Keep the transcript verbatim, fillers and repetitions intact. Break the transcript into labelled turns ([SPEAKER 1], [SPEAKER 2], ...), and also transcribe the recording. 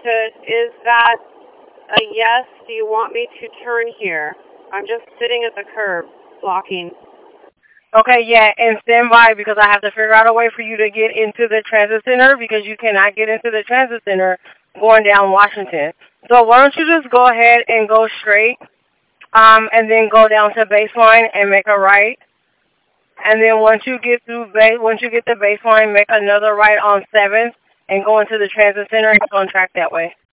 [SPEAKER 1] Understood. Is that a yes? Do you want me to turn here? I'm just sitting at the curb, blocking.
[SPEAKER 2] Okay, yeah, and stand by because I have to figure out a way for you to get into the transit center because you cannot get into the transit center going down Washington. So why don't you just go ahead and go straight, um, and then go down to baseline and make a right. And then once you get through base, once you get to baseline, make another right on seventh and go into the transit center and go on track that way.